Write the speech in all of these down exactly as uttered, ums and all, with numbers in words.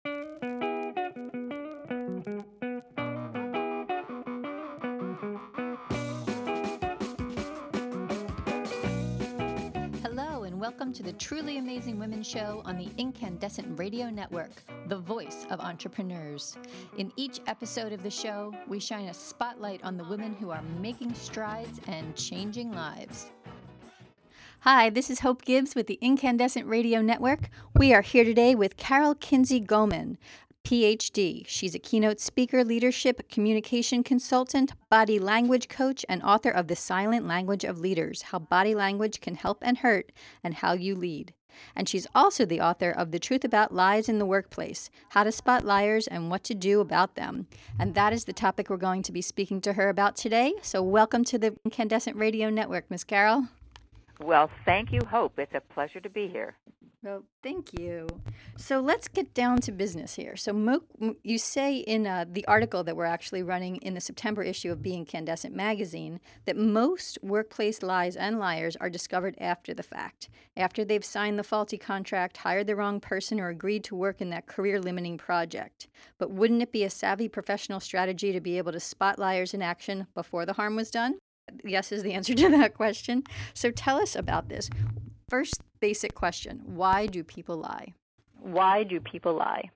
Hello, and welcome to the Truly Amazing Women Show on the Incandescent Radio Network, the voice of entrepreneurs. In each episode of the show, we shine a spotlight on the women who are making strides and changing lives. Hi, this is Hope Gibbs with the Incandescent Radio Network. We are here today with Carol Kinsey Goman, P H D. She's a keynote speaker, leadership communication consultant, body language coach, and author of The Silent Language of Leaders, How Body Language Can Help and Hurt, and How You Lead. And she's also the author of The Truth About Lies in the Workplace, How to Spot Liars and What to Do About Them. And that is the topic we're going to be speaking to her about today. So welcome to the Incandescent Radio Network, Miss Carol. Well, thank you, Hope. It's a pleasure to be here. Well, thank you. So let's get down to business here. So Mo- you say in uh, the article that we're actually running in the September issue of Be Incandescent magazine that most workplace lies and liars are discovered after the fact, after they've signed the faulty contract, hired the wrong person, or agreed to work in that career-limiting project. But wouldn't it be a savvy professional strategy to be able to spot liars in action before the harm was done? Yes is the answer to that question. So tell us about this. First basic question, why do people lie? Why do people lie?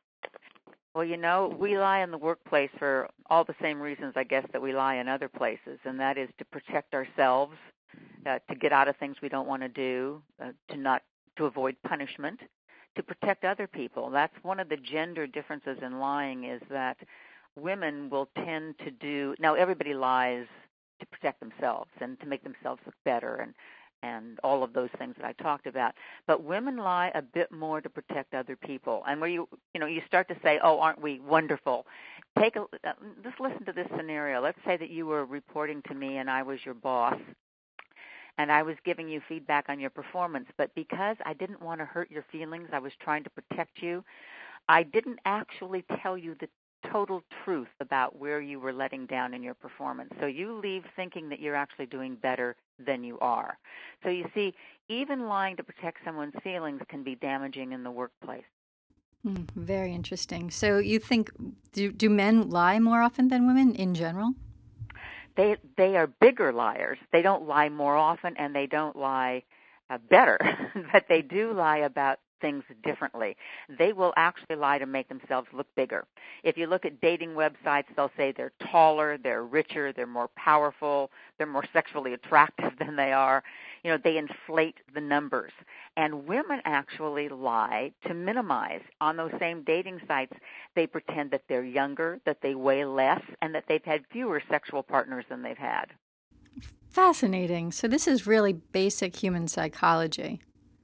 Well, you know, we lie in the workplace for all the same reasons, I guess, that we lie in other places, and that is to protect ourselves, uh, to get out of things we don't want to do, uh, to not to avoid punishment, to protect other people. That's one of the gender differences in lying is that women will tend to do, now everybody lies to protect themselves and to make themselves look better and and all of those things that I talked about. But women lie a bit more to protect other people. And where you, you know, you start to say, oh, aren't we wonderful? Take a, uh, just listen to this scenario. Let's say that you were reporting to me and I was your boss and I was giving you feedback on your performance. But because I didn't want to hurt your feelings, I was trying to protect you, I didn't actually tell you the total truth about where you were letting down in your performance. So you leave thinking that you're actually doing better than you are. So you see, even lying to protect someone's feelings can be damaging in the workplace. Mm, very interesting. So you think, do, do men lie more often than women in general? They they are bigger liars. They don't lie more often and they don't lie uh, better, but they do lie about things differently. They will actually lie to make themselves look bigger. If you look at dating websites, they'll say they're taller, they're richer, they're more powerful, they're more sexually attractive than they are. You know, they inflate the numbers. And women actually lie to minimize. On those same dating sites, they pretend that they're younger, that they weigh less, and that they've had fewer sexual partners than they've had. Fascinating. So this is really basic human psychology.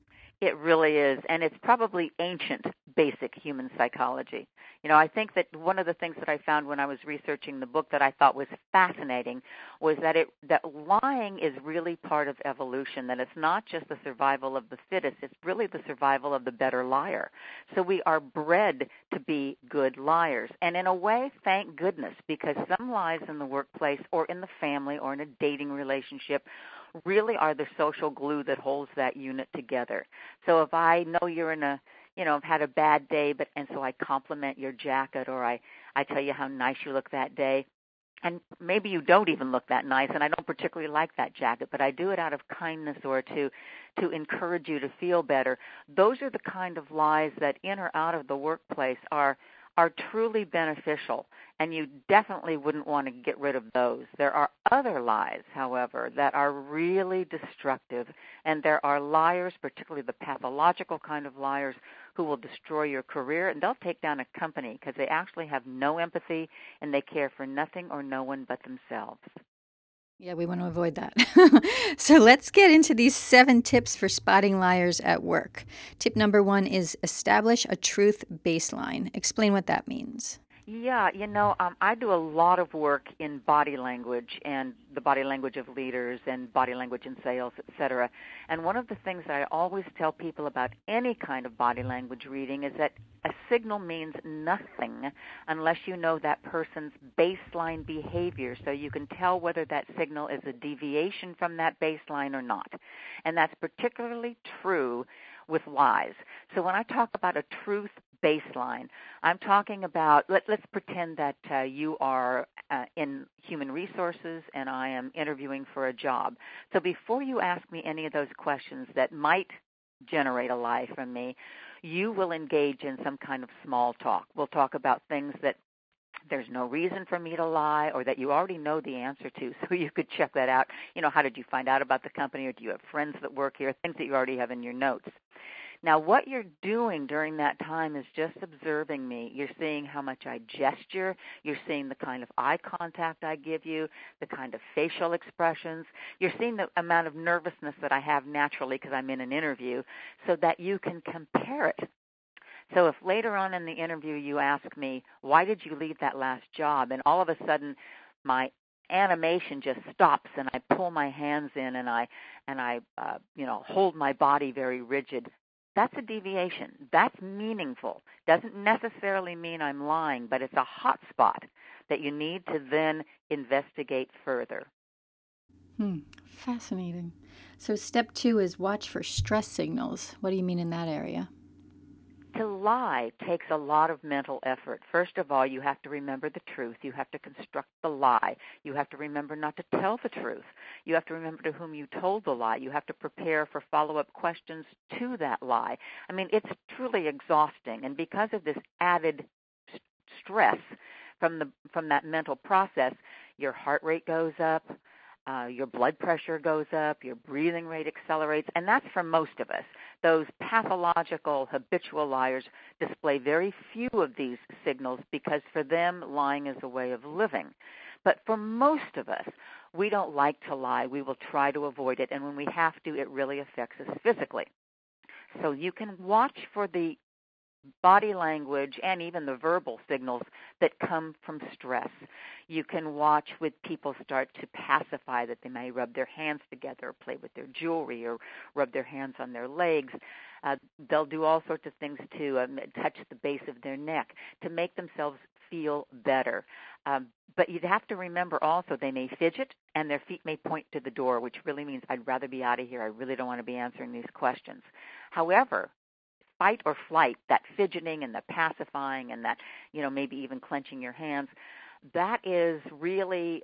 It really is, and it's probably ancient, basic human psychology. You know, I think that one of the things that I found when I was researching the book that I thought was fascinating was that it that lying is really part of evolution, that it's not just the survival of the fittest, it's really the survival of the better liar. So we are bred to be good liars. And in a way, thank goodness, because some lies in the workplace or in the family or in a dating relationship really are the social glue that holds that unit together. So if I know you're in a, you know, I've had a bad day, but and so I compliment your jacket or I, I tell you how nice you look that day, and maybe you don't even look that nice, and I don't particularly like that jacket, but I do it out of kindness or to, to encourage you to feel better. Those are the kind of lies that in or out of the workplace are are truly beneficial, and you definitely wouldn't want to get rid of those. There are other lies, however, that are really destructive, and there are liars, particularly the pathological kind of liars, who will destroy your career, and they'll take down a company because they actually have no empathy, and they care for nothing or no one but themselves. Yeah, we want to avoid that. So let's get into these seven tips for spotting liars at work. Tip number one is establish a truth baseline. Explain what that means. Yeah, you know, um, I do a lot of work in body language and the body language of leaders and body language in sales, et cetera. And one of the things that I always tell people about any kind of body language reading is that a signal means nothing unless you know that person's baseline behavior, so you can tell whether that signal is a deviation from that baseline or not. And that's particularly true with lies. So when I talk about a truth baseline. I'm talking about, let, let's pretend that uh, you are uh, in human resources and I am interviewing for a job. So before you ask me any of those questions that might generate a lie from me, you will engage in some kind of small talk. We'll talk about things that there's no reason for me to lie or that you already know the answer to, so you could check that out. You know, how did you find out about the company, or do you have friends that work here, things that you already have in your notes. Now, what you're doing during that time is just observing me. You're seeing how much I gesture. You're seeing the kind of eye contact I give you, the kind of facial expressions. You're seeing the amount of nervousness that I have naturally because I'm in an interview, so that you can compare it. So if later on in the interview you ask me, why did you leave that last job? And all of a sudden my animation just stops and I pull my hands in and I, and I uh, you know, hold my body very rigid. That's a deviation. That's meaningful. Doesn't necessarily mean I'm lying, but it's a hot spot that you need to then investigate further. Hmm. Fascinating. So step two is watch for stress signals. What do you mean in that area? To lie takes a lot of mental effort. First of all, you have to remember the truth. You have to construct the lie. You have to remember not to tell the truth. You have to remember to whom you told the lie. You have to prepare for follow-up questions to that lie. I mean, it's truly exhausting. And because of this added st- stress from the from that mental process, your heart rate goes up. Uh, your blood pressure goes up, your breathing rate accelerates, and that's for most of us. Those pathological, habitual liars display very few of these signals because for them, lying is a way of living. But for most of us, we don't like to lie. We will try to avoid it, and when we have to, it really affects us physically. So you can watch for the body language and even the verbal signals that come from stress. You can watch with people start to pacify, that they may rub their hands together or play with their jewelry or rub their hands on their legs. Uh, they'll do all sorts of things to um, touch the base of their neck to make themselves feel better. Um, but you'd have to remember also they may fidget and their feet may point to the door, which really means I'd rather be out of here. I really don't want to be answering these questions. However, fight or flight, that fidgeting and the pacifying and that, you know, maybe even clenching your hands, that is really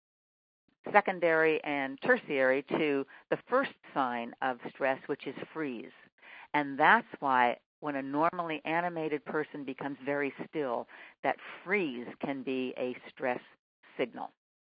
secondary and tertiary to the first sign of stress, which is freeze. And that's why when a normally animated person becomes very still, that freeze can be a stress signal.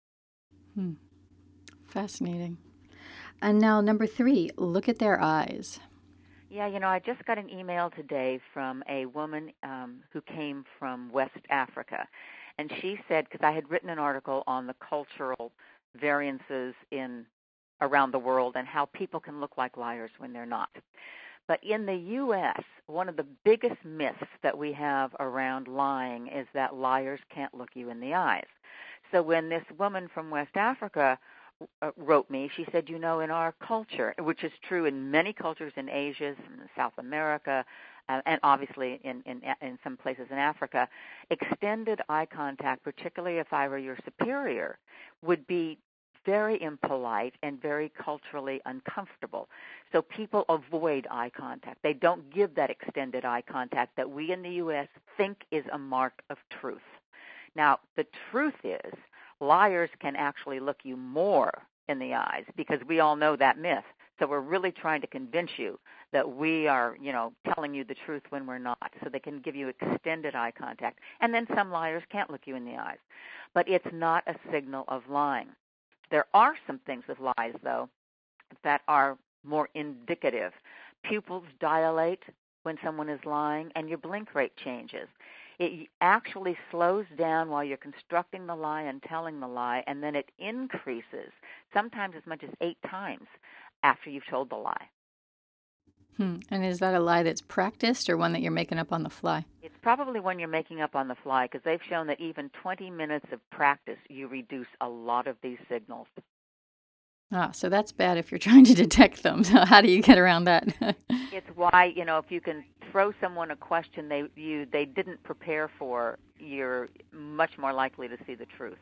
Hmm. Fascinating. And now number three, look at their eyes. Yeah, you know, I just got an email today from a woman um, who came from West Africa. And she said, because I had written an article on the cultural variances in around the world and how people can look like liars when they're not. But in the U S, one of the biggest myths that we have around lying is that liars can't look you in the eyes. So when this woman from West Africa Uh, wrote me, she said, you know, in our culture, which is true in many cultures in Asia, South America, uh, and obviously in, in in some places in Africa, extended eye contact, particularly if I were your superior, would be very impolite and very culturally uncomfortable. So people avoid eye contact. They don't give that extended eye contact that we in the U S think is a mark of truth. Now, the truth is, liars can actually look you more in the eyes because we all know that myth. So we're really trying to convince you that we are, you know, telling you the truth when we're not. So they can give you extended eye contact. And then some liars can't look you in the eyes. But it's not a signal of lying. There are some things with lies, though, that are more indicative. Pupils dilate when someone is lying, and your blink rate changes. It actually slows down while you're constructing the lie and telling the lie, and then it increases, sometimes as much as eight times after you've told the lie. Hmm. And is that a lie that's practiced or one that you're making up on the fly? It's probably one you're making up on the fly because they've shown that even twenty minutes of practice, you reduce a lot of these signals. Ah, so that's bad if you're trying to detect them. So how do you get around that? It's why, you know, if you can throw someone a question they you they didn't prepare for, you're much more likely to see the truth.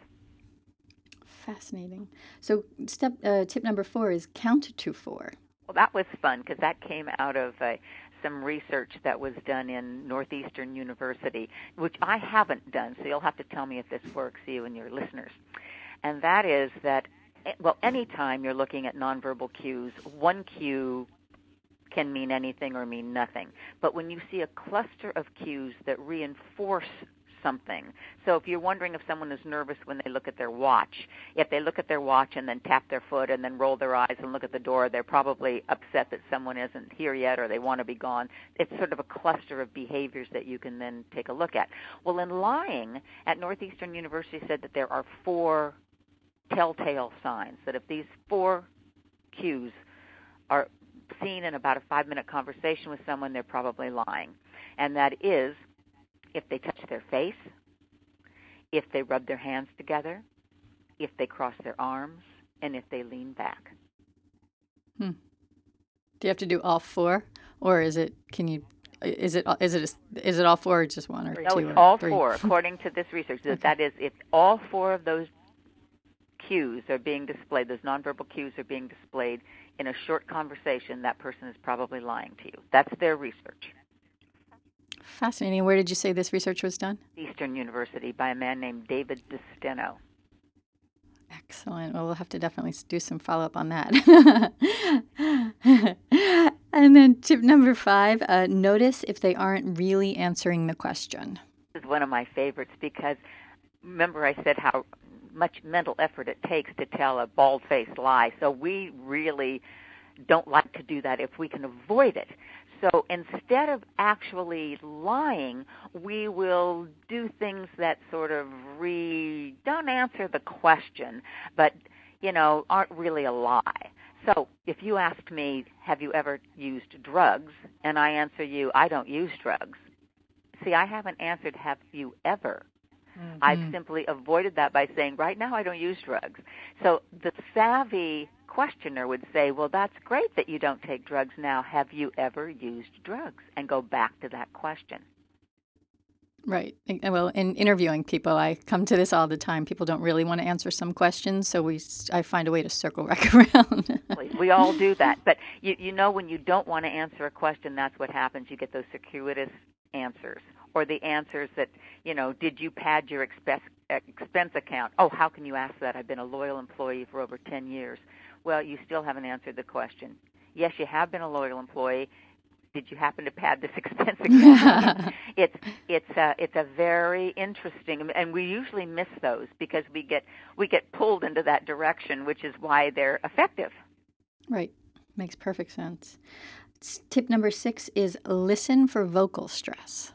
Fascinating. So step uh, tip number four is count to four. Well, that was fun because that came out of a some research that was done in Northeastern University, which I haven't done, so you'll have to tell me if this works, you and your listeners. And that is that, well, anytime you're looking at nonverbal cues, one cue can mean anything or mean nothing. But when you see a cluster of cues that reinforce something, so if you're wondering if someone is nervous when they look at their watch, if they look at their watch and then tap their foot and then roll their eyes and look at the door, they're probably upset that someone isn't here yet or they want to be gone. It's sort of a cluster of behaviors that you can then take a look at. Well, in lying, at Northeastern University said that there are four telltale signs, that if these four cues are seen in about a five-minute conversation with someone, they're probably lying. And that is if they touch their face, if they rub their hands together, if they cross their arms, and if they lean back. Hmm. Do you have to do all four, or is it? Can you? Is it? Is it? Is it all four, or just one or no, two? No, it's or all three? four, according to this research. Okay. That is, if all four of those cues are being displayed, those nonverbal cues are being displayed in a short conversation, that person is probably lying to you. That's their research. Fascinating. Where did you say this research was done? Eastern University by a man named David DeSteno. Excellent. Well, we'll have to definitely do some follow-up on that. And then tip number five, uh, notice if they aren't really answering the question. This is one of my favorites because remember I said how much mental effort it takes to tell a bald-faced lie. So we really don't like to do that if we can avoid it. So instead of actually lying, we will do things that sort of re don't answer the question, but, you know, aren't really a lie. So if you ask me, have you ever used drugs, and I answer you, I don't use drugs, see, I haven't answered, have you ever? Mm-hmm. I've simply avoided that by saying, right now I don't use drugs. So the savvy questioner would say, well, that's great that you don't take drugs now. Have you ever used drugs? And go back to that question. Right. Well, in interviewing people, I come to this all the time. People don't really want to answer some questions, so we I find a way to circle back around. We all do that. But you, you know when you don't want to answer a question, that's what happens. You get those circuitous answers. Or the answers that, you know, did you pad your expense, expense account? Oh, how can you ask that? I've been a loyal employee for over ten years. Well, you still haven't answered the question. Yes, you have been a loyal employee. Did you happen to pad this expense account? it's it's a, it's a very interesting, and we usually miss those because we get we get pulled into that direction, which is why they're effective. Right. Makes perfect sense. Tip number six is listen for vocal stress.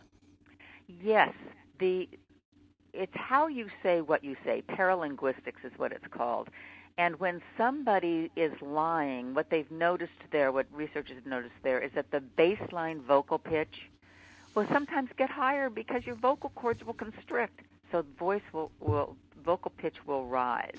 Yes, the it's how you say what you say. Paralinguistics is what it's called. And when somebody is lying, what they've noticed there, what researchers have noticed there, is that the baseline vocal pitch will sometimes get higher because your vocal cords will constrict. So voice will, will vocal pitch will rise.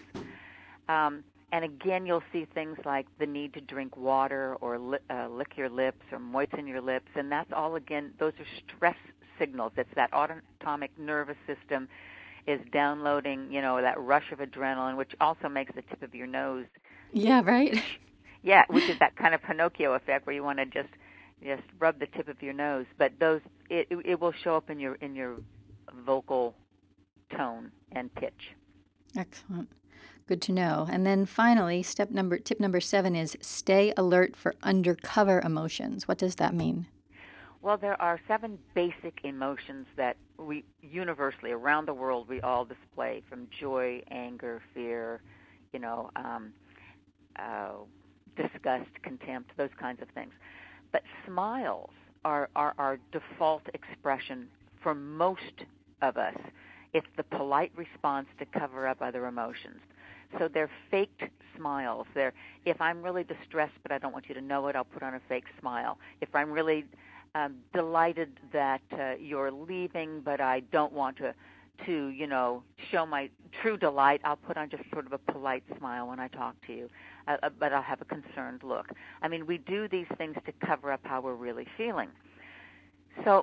Um, and again, you'll see things like the need to drink water or li- uh, lick your lips or moisten your lips. And that's all, again, those are stress signals. It's that autonomic nervous system is downloading, you know, that rush of adrenaline, which also makes the tip of your nose. Yeah, right. Yeah, which is that kind of Pinocchio effect where you want to just just rub the tip of your nose. But those it it will show up in your in your vocal tone and pitch. Excellent. Good to know. And then finally, step number tip number seven is stay alert for undercover emotions. What does that mean? Well, there are seven basic emotions that we universally around the world we all display, from joy, anger, fear, you know, um, uh, disgust, contempt, those kinds of things. But smiles are, are our default expression for most of us. It's the polite response to cover up other emotions. So they're faked smiles. They're, if I'm really distressed but I don't want you to know it, I'll put on a fake smile. If I'm really Um, delighted that uh, you're leaving, but I don't want to, to, you know, show my true delight, I'll put on just sort of a polite smile when I talk to you, uh, uh, but I'll have a concerned look. I mean, we do these things to cover up how we're really feeling. So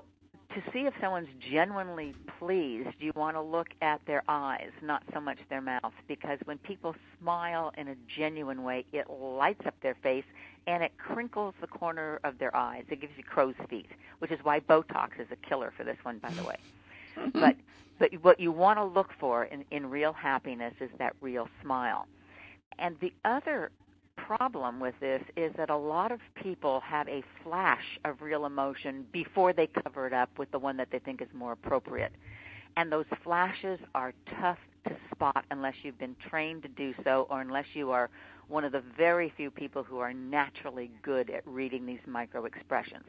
to see if someone's genuinely pleased, you want to look at their eyes, not so much their mouth, because when people smile in a genuine way, it lights up their face and it crinkles the corner of their eyes. It gives you crow's feet, which is why Botox is a killer for this one, by the way. but but what you want to look for in, in real happiness is that real smile. And the other problem with this is that a lot of people have a flash of real emotion before they cover it up with the one that they think is more appropriate. And those flashes are tough to spot unless you've been trained to do so, or unless you are one of the very few people who are naturally good at reading these micro expressions.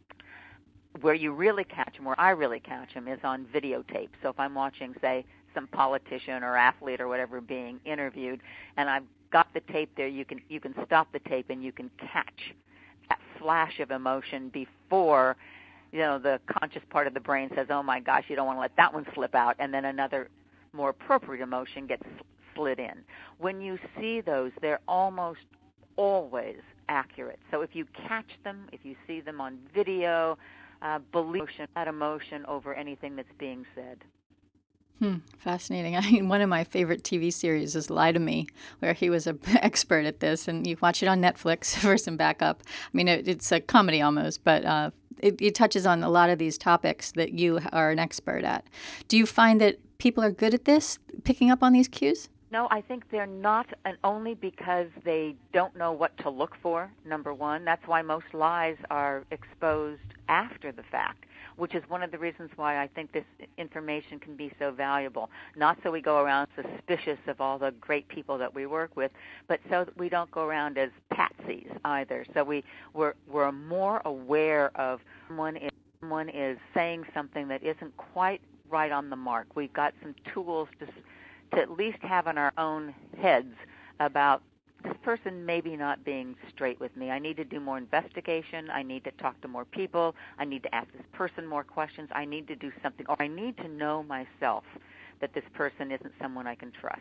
Where you really catch them, where I really catch them, is on videotape. So if I'm watching, say, some politician or athlete or whatever being interviewed, and I've got the tape there, you can you can stop the tape and you can catch that flash of emotion before, you know, the conscious part of the brain says, oh my gosh, you don't want to let that one slip out, and then another more appropriate emotion gets slid in. When you see those, they're almost always accurate. So if you catch them, if you see them on video, uh, believe that emotion over anything that's being said. Hmm, fascinating. I mean, one of my favorite T V series is Lie to Me, where he was an expert at this, and you watch it on Netflix for some backup. I mean, it, it's a comedy almost, but uh, it, it touches on a lot of these topics that you are an expert at. Do you find that people are good at this, picking up on these cues? No, I think they're not, and only because they don't know what to look for, number one. That's why most lies are exposed after the fact, which is one of the reasons why I think this information can be so valuable. Not so we go around suspicious of all the great people that we work with, but so that we don't go around as patsies either. So we, we're, we're more aware of someone is, someone is saying something that isn't quite right on the mark. We've got some tools to to at least have in our own heads about this person maybe not being straight with me. I need to do more investigation. I need to talk to more people. I need to ask this person more questions. I need to do something, or I need to know myself that this person isn't someone I can trust.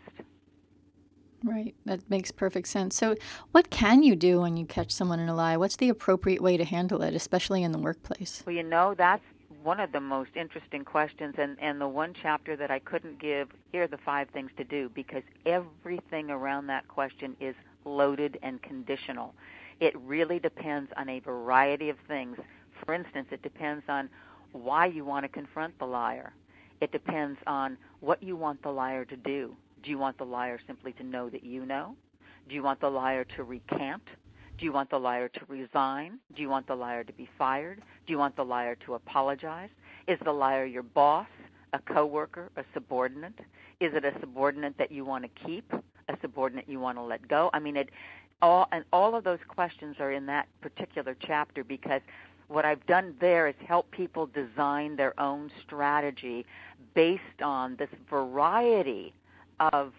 Right. That makes perfect sense. So what can you do when you catch someone in a lie? What's the appropriate way to handle it, especially in the workplace? Well, you know, that's one of the most interesting questions, and, and the one chapter that I couldn't give, here are the five things to do, because everything around that question is loaded and conditional. It really depends on a variety of things. For instance, it depends on why you want to confront the liar. It depends on what you want the liar to do. Do you want the liar simply to know that you know? Do you want the liar to recant? Do you want the liar to resign? Do you want the liar to be fired? Do you want the liar to apologize? Is the liar your boss, a coworker, a subordinate? Is it a subordinate that you want to keep, a subordinate you want to let go? I mean, it all and all of those questions are in that particular chapter, because what I've done there is help people design their own strategy based on this variety of,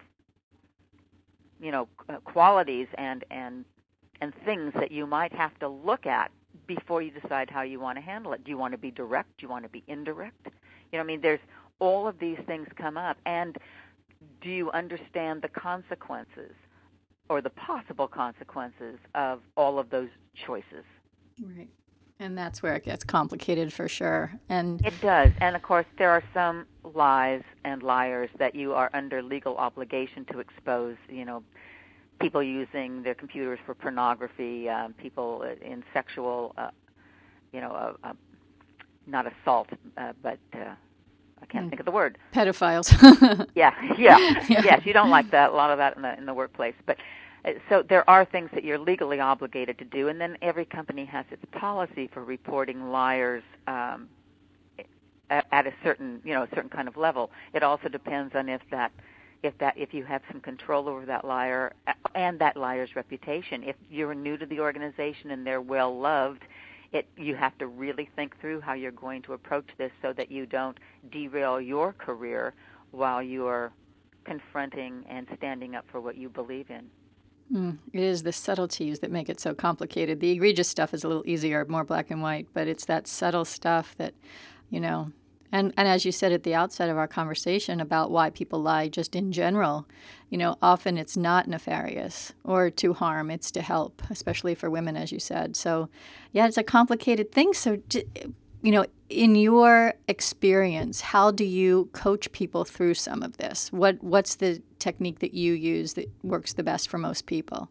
you know, qualities and and and things that you might have to look at before you decide how you want to handle it. Do you want to be direct? Do you want to be indirect? You know, I mean, there's all of these things come up. And do you understand the consequences or the possible consequences of all of those choices? Right. And that's where it gets complicated for sure. And it does. And, of course, there are some lies and liars that you are under legal obligation to expose, you know, people using their computers for pornography, um, people in sexual, uh, you know, uh, uh, not assault, uh, but uh, I can't mm. think of the word. Pedophiles. yeah, yeah, yeah. Yes, you don't like that, a lot of that in the in the workplace. But uh, so there are things that you're legally obligated to do, and then every company has its policy for reporting liars um, at, at a certain, you know, a certain kind of level. It also depends on if that. If that, if you have some control over that liar and that liar's reputation. If you're new to the organization and they're well loved, it you have to really think through how you're going to approach this so that you don't derail your career while you're confronting and standing up for what you believe in. Mm, it is the subtleties that make it so complicated. The egregious stuff is a little easier, more black and white, but it's that subtle stuff that, you know. And and as you said at the outset of our conversation about why people lie just in general, you know, often it's not nefarious or to harm, it's to help, especially for women, as you said. So, yeah, it's a complicated thing. So d- you know, in your experience, how do you coach people through some of this? What What's the technique that you use that works the best for most people?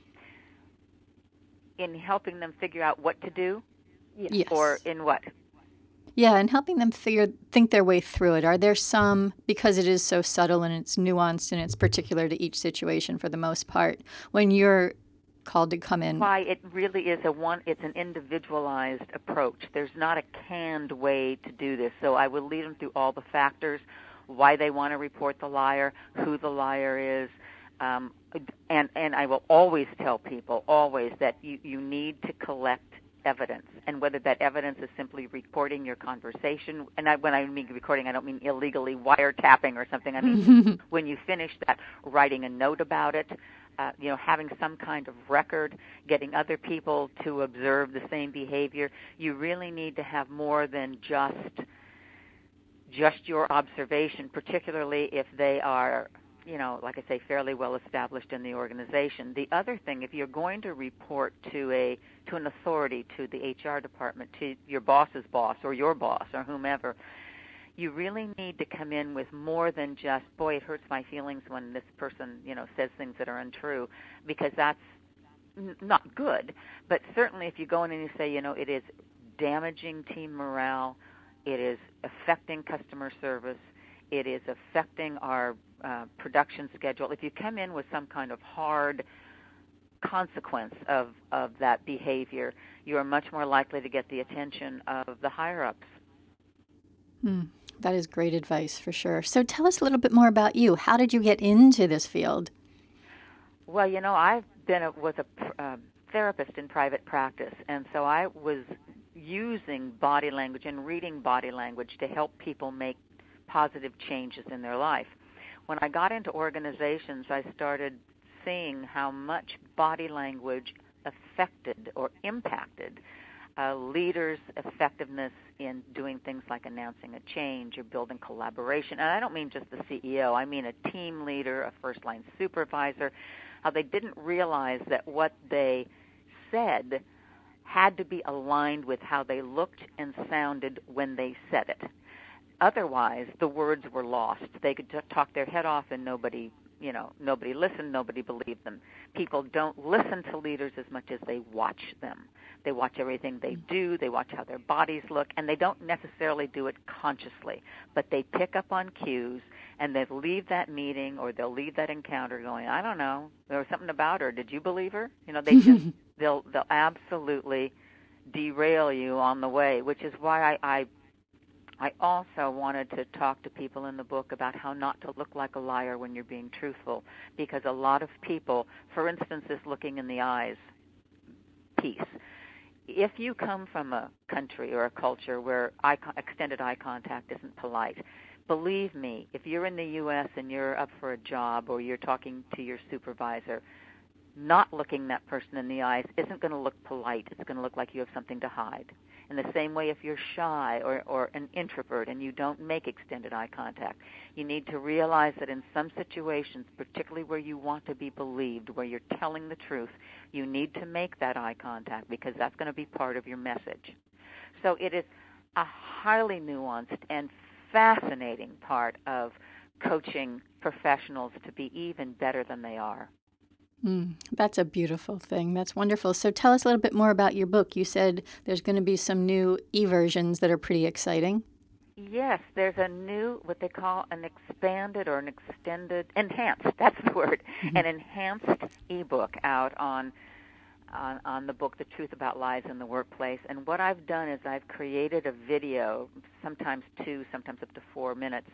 In helping them figure out what to do? Yes. Or in what? Yeah, and helping them figure think their way through it. Are there some, because it is so subtle and it's nuanced and it's particular to each situation for the most part, when you're called to come in? Why it really is a one, it's an individualized approach. There's not a canned way to do this. So I will lead them through all the factors, why they want to report the liar, who the liar is, um, and, and I will always tell people, always, that you, you need to collect evidence, and whether that evidence is simply recording your conversation, and I, when I mean recording, I don't mean illegally wiretapping or something. I mean when you finish that, writing a note about it, uh, you know, having some kind of record, getting other people to observe the same behavior. You really need to have more than just just your observation, particularly if they are, you know, like I say, fairly well established in the organization. The other thing, if you're going to report to a to an authority, to the H R department, to your boss's boss or your boss or whomever, you really need to come in with more than just, boy, it hurts my feelings when this person, you know, says things that are untrue, because that's n- not good. But certainly if you go in and you say, you know, it is damaging team morale, it is affecting customer service, it is affecting our uh, production schedule. If you come in with some kind of hard consequence of, of that behavior, you are much more likely to get the attention of the higher-ups. Hmm. That is great advice for sure. So tell us a little bit more about you. How did you get into this field? Well, you know, I've been a, was a uh, therapist in private practice, and so I was using body language and reading body language to help people make positive changes in their life. When I got into organizations, I started seeing how much body language affected or impacted uh, leaders' effectiveness in doing things like announcing a change or building collaboration. And I don't mean just the C E O. I mean a team leader, a first-line supervisor, how they didn't realize that what they said had to be aligned with how they looked and sounded when they said it. Otherwise, the words were lost. They could t- talk their head off and nobody, you know, nobody listened, nobody believed them. People don't listen to leaders as much as they watch them. They watch everything they do, they watch how their bodies look, and they don't necessarily do it consciously. But they pick up on cues, and they'll leave that meeting or they'll leave that encounter going, I don't know, there was something about her. Did you believe her? You know, they just, they'll, they'll absolutely derail you on the way, which is why I, I I also wanted to talk to people in the book about how not to look like a liar when you're being truthful, because a lot of people, for instance, this looking in the eyes piece. If you come from a country or a culture where eye, extended eye contact isn't polite, believe me, if you're in the U S and you're up for a job or you're talking to your supervisor, not looking that person in the eyes isn't going to look polite. It's going to look like you have something to hide. In the same way, if you're shy or, or an introvert and you don't make extended eye contact, you need to realize that in some situations, particularly where you want to be believed, where you're telling the truth, you need to make that eye contact because that's going to be part of your message. So it is a highly nuanced and fascinating part of coaching professionals to be even better than they are. Mm, that's a beautiful thing. That's wonderful. So tell us a little bit more about your book. You said there's going to be some new e-versions that are pretty exciting. Yes, there's a new, what they call an expanded or an extended, enhanced, that's the word, mm-hmm. an enhanced e-book out on, on on the book, The Truth About Lies in the Workplace. And what I've done is I've created a video, sometimes two, sometimes up to four minutes,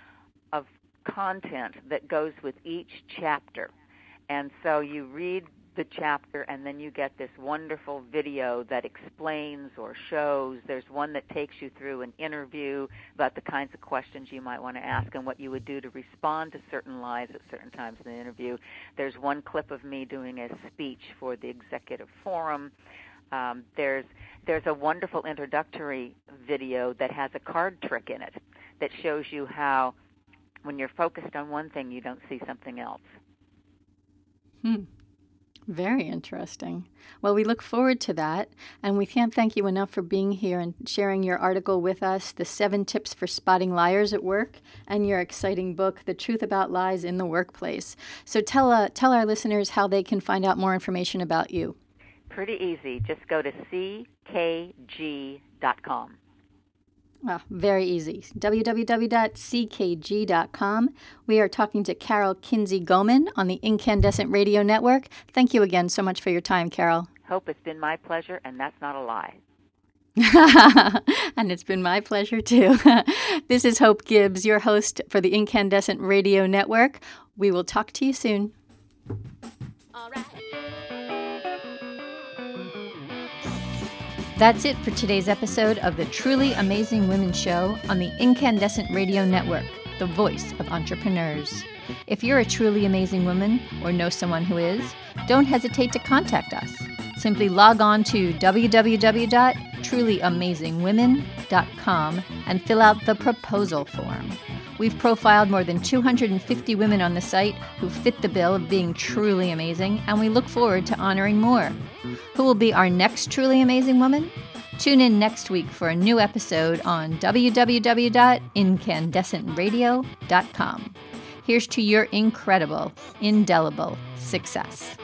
of content that goes with each chapter. And so you read the chapter, and then you get this wonderful video that explains or shows. There's one that takes you through an interview about the kinds of questions you might want to ask and what you would do to respond to certain lies at certain times in the interview. There's one clip of me doing a speech for the executive forum. Um, there's there's a wonderful introductory video that has a card trick in it that shows you how when you're focused on one thing, you don't see something else. Hmm. Very interesting. Well, we look forward to that, and we can't thank you enough for being here and sharing your article with us, The Seven Tips for Spotting Liars at Work, and your exciting book, The Truth About Lies in the Workplace. So tell uh, tell our listeners how they can find out more information about you. Pretty easy. Just go to c k g dot com. Oh, very easy. w w w dot c k g dot com. We are talking to Carol Kinsey-Goman on the Incandescent Radio Network. Thank you again so much for your time, Carol. Hope, it's been my pleasure, and that's not a lie. And it's been my pleasure, too. This is Hope Gibbs, your host for the Incandescent Radio Network. We will talk to you soon. All right. That's it for today's episode of the Truly Amazing Women Show on the Incandescent Radio Network, the voice of entrepreneurs. If you're a truly amazing woman or know someone who is, don't hesitate to contact us. Simply log on to w w w dot truly amazing women dot com and fill out the proposal form. We've profiled more than two hundred fifty women on the site who fit the bill of being truly amazing, and we look forward to honoring more. Who will be our next truly amazing woman? Tune in next week for a new episode on w w w dot incandescent radio dot com. Here's to your incredible, indelible success.